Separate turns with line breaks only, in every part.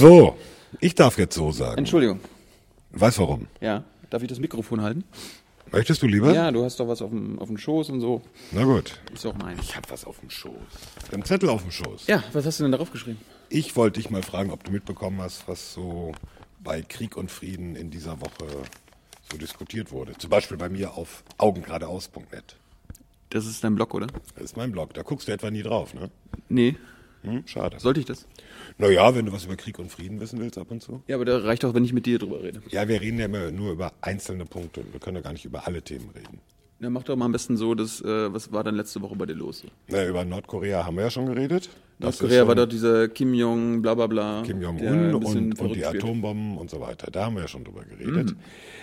So, ich darf jetzt so sagen.
Entschuldigung.
Weißt warum?
Ja, darf ich das Mikrofon halten?
Möchtest du lieber?
Ja, du hast doch was auf dem Schoß und so.
Na gut.
Ist doch mein.
Ich hab was auf dem Schoß. Einen Zettel auf dem Schoß.
Ja, was hast du denn darauf geschrieben?
Ich wollte dich mal fragen, ob du mitbekommen hast, was so bei Krieg und Frieden in dieser Woche so diskutiert wurde. Zum Beispiel bei mir auf augengradeaus.net.
Das ist dein Blog, oder?
Das ist mein Blog. Da guckst du etwa nie drauf, ne?
Nee.
Schade.
Sollte ich das?
Naja, wenn du was über Krieg und Frieden wissen willst ab und zu.
Ja, aber da reicht doch, wenn ich mit dir drüber rede.
Ja, wir reden ja immer nur über einzelne Punkte. Wir können ja gar nicht über alle Themen reden.
Ja, mach doch mal am besten so, was war dann letzte Woche bei dir los?
Na, über Nordkorea haben wir ja schon geredet. Das
Nordkorea
ist
war dort dieser Kim Jong, bla bla bla.
Kim
der
Jong-un
ein bisschen
und
verrückt
die
spielt.
Atombomben und so weiter. Da haben wir ja schon drüber geredet.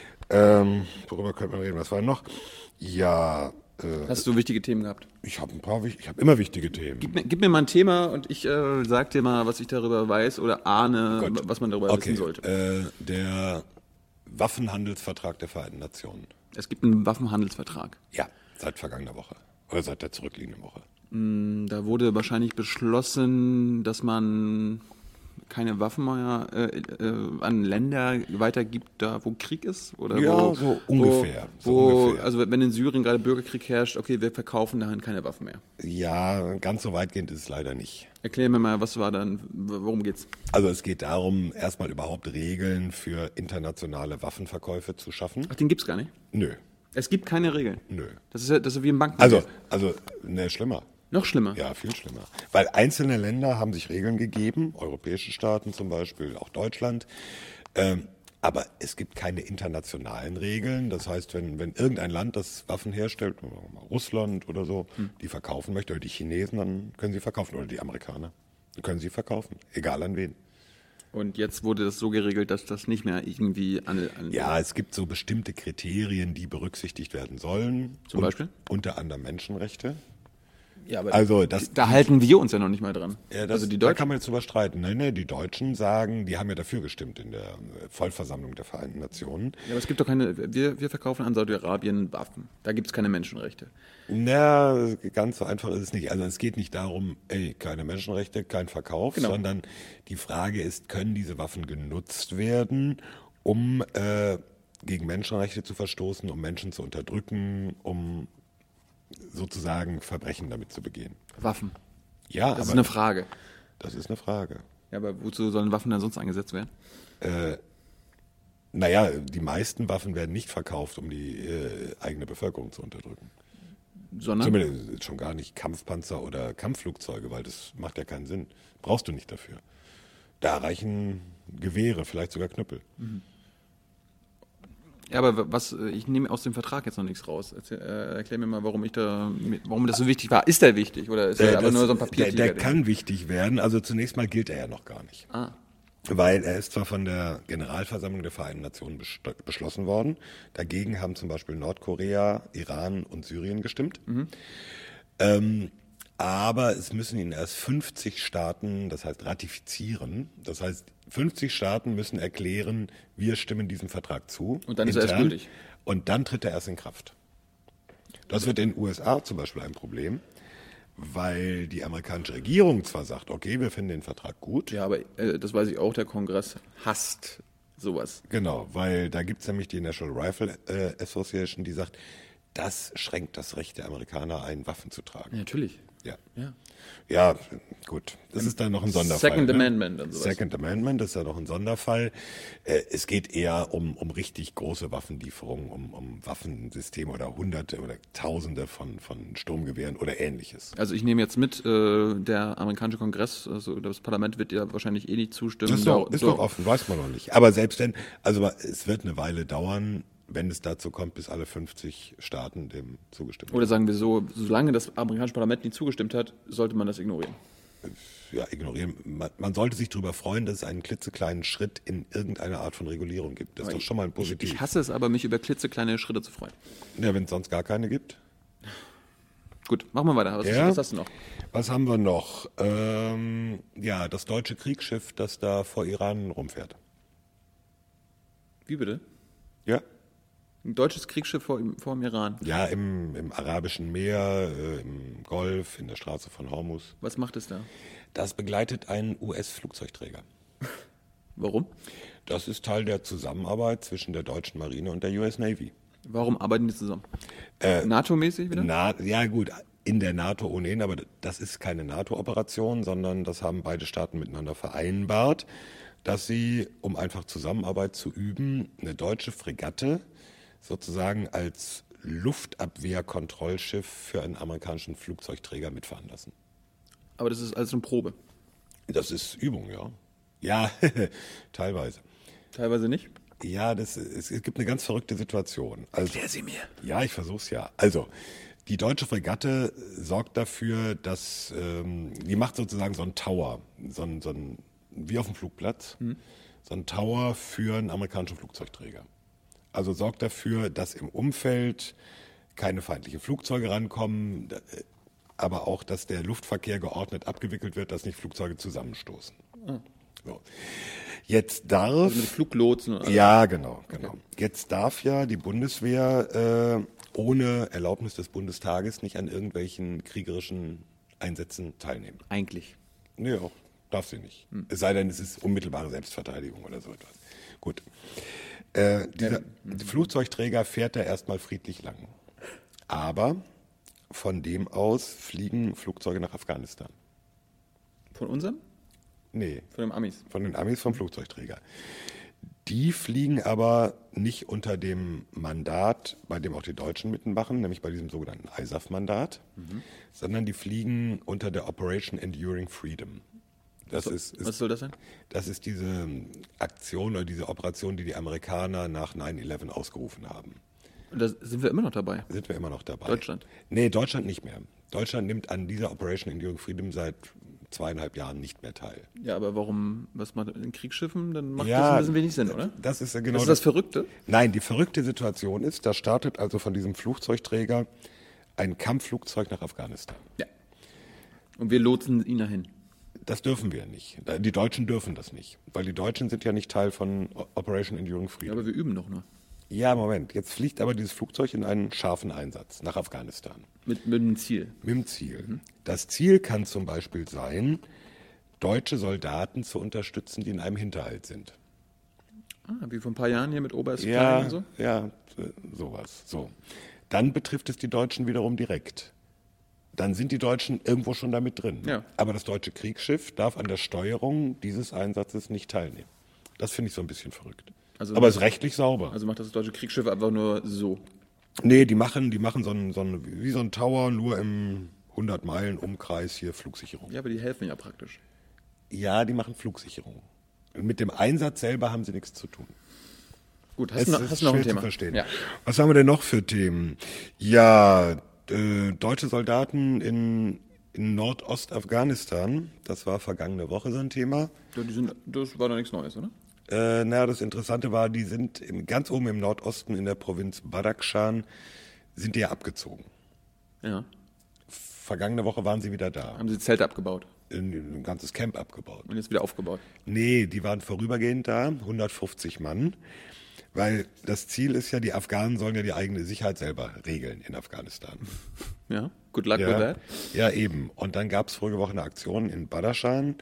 Worüber könnte man reden? Was war noch? Ja,
Hast du wichtige Themen gehabt?
ich habe immer wichtige Themen.
Gib mir mal ein Thema und ich sag dir mal, was ich darüber weiß oder ahne,
Gut.
was man darüber wissen sollte.
Der Waffenhandelsvertrag der Vereinten Nationen.
Es gibt einen Waffenhandelsvertrag.
Ja, seit vergangener Woche. Oder seit der zurückliegenden Woche.
Da wurde wahrscheinlich beschlossen, dass man keine Waffen mehr an Länder weitergibt, da wo Krieg ist? Oder
Ja, so ungefähr.
Also wenn in Syrien gerade Bürgerkrieg herrscht, okay, wir verkaufen dahin keine Waffen mehr.
Ja, ganz so weitgehend ist es leider nicht.
Erklär mir mal, was war dann, worum geht's?
Also es geht darum, erstmal überhaupt Regeln für internationale Waffenverkäufe zu schaffen.
Ach, den gibt's gar nicht?
Nö,
Es gibt keine Regeln?
nö.
Das ist ja wie im Banken.
Also, schlimmer.
Noch schlimmer?
Ja, viel schlimmer. Weil einzelne Länder haben sich Regeln gegeben, europäische Staaten zum Beispiel, auch Deutschland. Aber es gibt keine internationalen Regeln. Das heißt, wenn irgendein Land, das Waffen herstellt, Russland oder so, die verkaufen möchte, oder die Chinesen, dann können sie verkaufen. Oder die Amerikaner, dann können sie verkaufen. Egal an wen.
Und jetzt wurde das so geregelt, dass das nicht mehr irgendwie an
Ja, es gibt so bestimmte Kriterien, die berücksichtigt werden sollen.
Zum Beispiel?
Unter anderem Menschenrechte.
Ja, aber
Also
da halten wir uns ja noch nicht mal dran.
Ja,
also die
da
Deutschen.
kann man jetzt drüber streiten. Nee, die Deutschen sagen, die haben ja dafür gestimmt in der Vollversammlung der Vereinten Nationen.
Ja, aber es gibt doch keine. Wir verkaufen an Saudi-Arabien Waffen. Da gibt es keine Menschenrechte.
Na, ganz so einfach ist es nicht. Also es geht nicht darum, keine Menschenrechte, kein Verkauf,
Genau.
sondern die Frage ist, können diese Waffen genutzt werden, um gegen Menschenrechte zu verstoßen, um Menschen zu unterdrücken, um sozusagen Verbrechen damit zu begehen.
Waffen.
Ja,
Das ist eine Frage.
Das ist eine Frage.
Ja, aber wozu sollen Waffen dann sonst eingesetzt werden?
Naja, die meisten Waffen werden nicht verkauft, um die eigene Bevölkerung zu unterdrücken.
Sondern?
Zumindest schon gar nicht Kampfpanzer oder Kampfflugzeuge, weil das macht ja keinen Sinn. Brauchst du nicht dafür. Da reichen Gewehre, vielleicht sogar Knüppel.
Ja, aber ich nehme aus dem Vertrag jetzt noch nichts raus. Erklär mir mal, warum das so wichtig war. Ist der wichtig oder ist er aber nur so ein Papiertiger?
Der kann wichtig werden. Also zunächst mal gilt er ja noch gar nicht. Weil er ist zwar von der Generalversammlung der Vereinten Nationen beschlossen worden. Dagegen haben zum Beispiel Nordkorea, Iran und Syrien gestimmt. Aber es müssen ihn erst 50 Staaten, das heißt ratifizieren. Das heißt, 50 Staaten müssen erklären, wir stimmen diesem Vertrag zu.
Und dann ist er erst gültig.
Und dann tritt er erst in Kraft. Das wird in den USA zum Beispiel ein Problem, weil die amerikanische Regierung zwar sagt, okay, wir finden den Vertrag gut.
Ja, aber das weiß ich auch, der Kongress hasst sowas.
Genau, weil da gibt es nämlich die National Rifle Association, die sagt, das schränkt das Recht der Amerikaner ein, Waffen zu tragen.
Ja, natürlich.
Ja. Ja, gut. Das ist dann noch ein Sonderfall.
Second Amendment und sowas.
Second Amendment, das ist ja noch ein Sonderfall. Es geht eher um richtig große Waffenlieferungen, um Waffensysteme oder Hunderte oder Tausende von Sturmgewehren oder Ähnliches.
Also ich nehme jetzt mit, der amerikanische Kongress, also das Parlament wird ja wahrscheinlich eh nicht zustimmen.
Das ist noch offen, weiß man noch nicht. Aber selbst wenn, also es wird eine Weile dauern, wenn es dazu kommt, bis alle 50 Staaten dem zugestimmt haben.
Oder sagen wir so, solange das amerikanische Parlament nicht zugestimmt hat, sollte man das ignorieren.
Ja, ignorieren. Man sollte sich darüber freuen, dass es einen klitzekleinen Schritt in irgendeiner Art von Regulierung gibt. Das ist doch schon mal ein Positiv.
Ich hasse es aber, mich über klitzekleine Schritte zu freuen.
Ja, wenn es sonst gar keine gibt.
Gut, machen wir weiter. Was hast du noch?
Was haben wir noch? Ja, das deutsche Kriegsschiff, das da vor Iran rumfährt.
Wie bitte?
Ja.
Ein deutsches Kriegsschiff vor dem Iran.
Ja, im Arabischen Meer, im Golf, in der Straße von Hormuz.
Was macht es da?
Das begleitet einen US-Flugzeugträger.
Warum?
Das ist Teil der Zusammenarbeit zwischen der deutschen Marine und der US Navy.
Warum arbeiten die zusammen? NATO-mäßig wieder?
Ja gut, in der NATO ohnehin, aber das ist keine NATO-Operation, sondern das haben beide Staaten miteinander vereinbart, dass sie, um einfach Zusammenarbeit zu üben, eine deutsche Fregatte sozusagen als Luftabwehrkontrollschiff für einen amerikanischen Flugzeugträger mitfahren lassen.
Aber das ist alles eine Probe.
Das ist Übung, ja. Ja, teilweise.
Teilweise nicht.
Ja, es gibt eine ganz verrückte Situation. Also,
Erklär sie mir.
ja, ich versuch's ja. Also, die deutsche Fregatte sorgt dafür, dass die macht sozusagen so einen Tower, so ein wie auf dem Flugplatz, so ein Tower für einen amerikanischen Flugzeugträger. Also sorgt dafür, dass im Umfeld keine feindlichen Flugzeuge rankommen, aber auch, dass der Luftverkehr geordnet abgewickelt wird, dass nicht Flugzeuge zusammenstoßen. So. Jetzt darf...
Also mit Fluglotsen und alles.
Ja, genau. Jetzt darf ja die Bundeswehr ohne Erlaubnis des Bundestages nicht an irgendwelchen kriegerischen Einsätzen teilnehmen.
Eigentlich.
Nee, auch darf sie nicht. Es sei denn, es ist unmittelbare Selbstverteidigung oder so etwas. Gut. Dieser Flugzeugträger fährt da erstmal friedlich lang. Aber von dem aus fliegen Flugzeuge nach Afghanistan.
Von unserem?
Nee,
Von den Amis.
von den Amis vom Flugzeugträger. Die fliegen aber nicht unter dem Mandat, bei dem auch die Deutschen mitmachen, nämlich bei diesem sogenannten ISAF-Mandat, sondern die fliegen unter der Operation Enduring Freedom.
Was soll das sein?
Das ist diese Aktion oder diese Operation, die die Amerikaner nach 9/11 ausgerufen haben.
Und da sind wir immer noch dabei.
Sind wir immer noch dabei.
Deutschland?
Nee, Deutschland nicht mehr. Deutschland nimmt an dieser Operation Enduring Freedom seit 2,5 Jahren nicht mehr teil.
Ja, aber warum, was macht in Kriegsschiffen? Dann macht
Ja,
das ein bisschen wenig Sinn, oder?
Das ist genau
Das ist das Verrückte?
Nein, die verrückte Situation ist, da startet also von diesem Flugzeugträger ein Kampfflugzeug nach Afghanistan.
Ja. Und wir lotsen ihn dahin.
Das dürfen wir nicht. Die Deutschen dürfen das nicht, weil die Deutschen sind ja nicht Teil von Operation Enduring
Ja,
Freedom.
aber wir üben doch nur.
Ja, Moment. Jetzt fliegt aber dieses Flugzeug in einen scharfen Einsatz nach Afghanistan.
Mit einem Ziel.
Mit dem Ziel. Das Ziel kann zum Beispiel sein, deutsche Soldaten zu unterstützen, die in einem Hinterhalt sind.
Ah, wie vor ein paar Jahren hier mit Oberst Klein
Ja,
und so?
ja, sowas. So. Dann betrifft es die Deutschen wiederum direkt. Dann sind die Deutschen irgendwo schon damit drin.
Ja.
Aber das deutsche Kriegsschiff darf an der Steuerung dieses Einsatzes nicht teilnehmen. Das finde ich so ein bisschen verrückt.
Also-
aber es ist rechtlich sauber.
Also macht das deutsche Kriegsschiff einfach nur so.
Nee, die machen wie so ein Tower, nur im 100 Meilen Umkreis hier Flugsicherung.
Ja, aber die helfen ja praktisch.
Ja, die machen Flugsicherung. Mit dem Einsatz selber haben sie nichts zu tun.
Gut,
Es
hast
ist
du noch ein
schwer zu
Thema?
verstehen.
Ja.
Was haben wir denn noch für Themen? Ja, deutsche Soldaten in Nordostafghanistan, das war vergangene Woche so ein Thema.
Ja, das war doch nichts Neues, oder?
Das Interessante war, die sind ganz oben im Nordosten in der Provinz Badakhshan, sind die ja abgezogen.
Ja.
Vergangene Woche waren sie wieder da.
Haben sie Zelte abgebaut
Ein ganzes Camp abgebaut.
und jetzt wieder aufgebaut.
Nee, die waren vorübergehend da, 150 Mann. Weil das Ziel ist ja, die Afghanen sollen ja die eigene Sicherheit selber regeln in Afghanistan.
Ja, good luck with
Ja,
that.
ja, eben. Und dann gab es vorige Woche eine Aktion in Badakhshan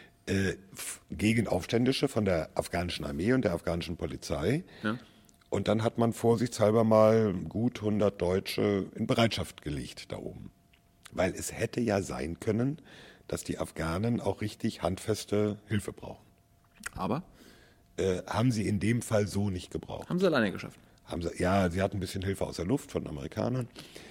gegen Aufständische von der afghanischen Armee und der afghanischen Polizei.
Ja.
Und dann hat man vorsichtshalber mal gut 100 Deutsche in Bereitschaft gelegt da oben. Weil es hätte ja sein können, dass die Afghanen auch richtig handfeste Hilfe brauchen.
Aber
Haben sie in dem Fall so nicht gebraucht.
haben sie alleine geschafft.
Ja, sie hatten ein bisschen Hilfe aus der Luft von den Amerikanern.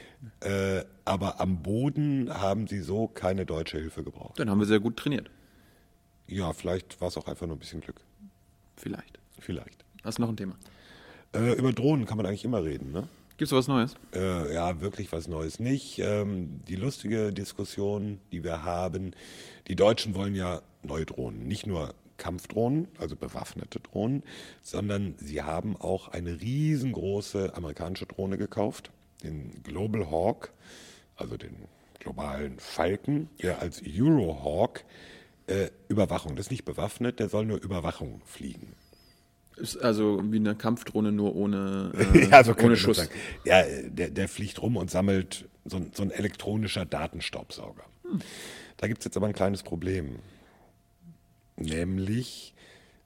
Aber am Boden haben sie so keine deutsche Hilfe gebraucht.
Dann haben wir sehr gut trainiert.
Ja, vielleicht war es auch einfach nur ein bisschen Glück.
Vielleicht.
Vielleicht.
Hast du noch ein Thema?
Über Drohnen kann man eigentlich immer reden, ne?
Gibt's was Neues?
Ja, wirklich was Neues nicht. Die lustige Diskussion, die wir haben, die Deutschen wollen ja neue Drohnen, nicht nur Kampfdrohnen, also bewaffnete Drohnen, sondern sie haben auch eine riesengroße amerikanische Drohne gekauft, den Global Hawk, also den globalen Falken, der als Eurohawk Überwachung, das ist nicht bewaffnet, der soll nur Überwachung fliegen.
Ist also wie eine Kampfdrohne, nur ohne,
Ja, so
ohne
könnte man
Schuss.
sagen. Ja, der fliegt rum und sammelt so ein elektronischer Datenstaubsauger. Da gibt es jetzt aber ein kleines Problem. Nämlich,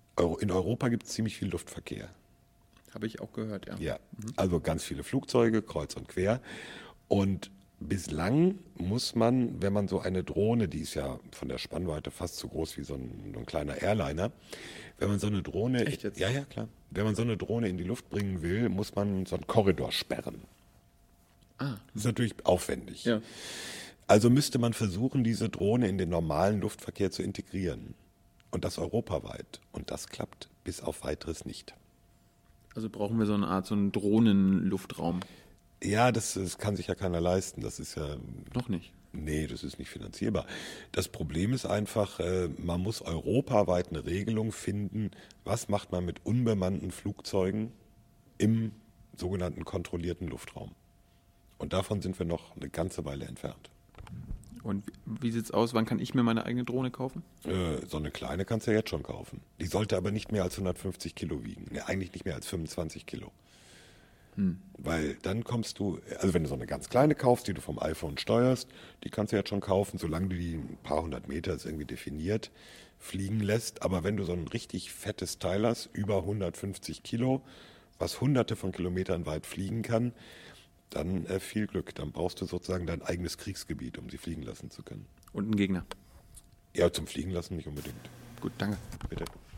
In Europa gibt es ziemlich viel Luftverkehr.
Habe ich auch gehört, ja.
Ja, also ganz viele Flugzeuge, kreuz und quer. Und bislang muss man, wenn man so eine Drohne, die ist ja von der Spannweite fast so groß wie so ein kleiner Airliner, wenn man so eine Drohne,
Echt jetzt?
ja, ja, klar, wenn man so eine Drohne in die Luft bringen will, muss man so einen Korridor sperren. Das ist natürlich aufwendig.
Ja.
Also müsste man versuchen, diese Drohne in den normalen Luftverkehr zu integrieren. Und das europaweit. Und das klappt bis auf weiteres nicht.
Also brauchen wir so eine Art, so einen Drohnenluftraum.
Ja, das kann sich ja keiner leisten. Das ist ja,
Noch nicht.
nee, das ist nicht finanzierbar. Das Problem ist einfach, man muss europaweit eine Regelung finden, was macht man mit unbemannten Flugzeugen im sogenannten kontrollierten Luftraum. Und davon sind wir noch eine ganze Weile entfernt.
Und wie sieht's aus? Wann kann ich mir meine eigene Drohne kaufen?
So eine kleine kannst du ja jetzt schon kaufen. Die sollte aber nicht mehr als 150 Kilo wiegen. Nee, eigentlich nicht mehr als 25 Kilo. Weil dann kommst du, also wenn du so eine ganz kleine kaufst, die du vom iPhone steuerst, die kannst du jetzt schon kaufen, solange du die ein paar hundert Meter, ist irgendwie definiert, fliegen lässt. Aber wenn du so ein richtig fettes Teil hast, über 150 Kilo, was hunderte von Kilometern weit fliegen kann, dann viel Glück. Dann brauchst du sozusagen dein eigenes Kriegsgebiet, um sie fliegen lassen zu können.
Und einen Gegner.
Ja, zum Fliegen lassen nicht unbedingt.
Gut, danke.
Bitte.